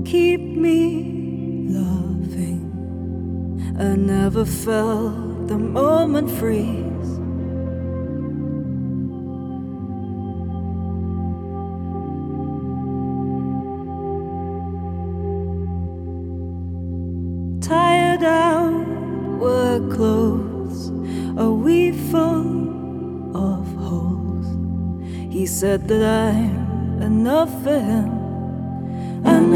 keep me loving. I never felt the moment freeze. Tired out work clothes, are we full of holes? He said that I'm enough for him.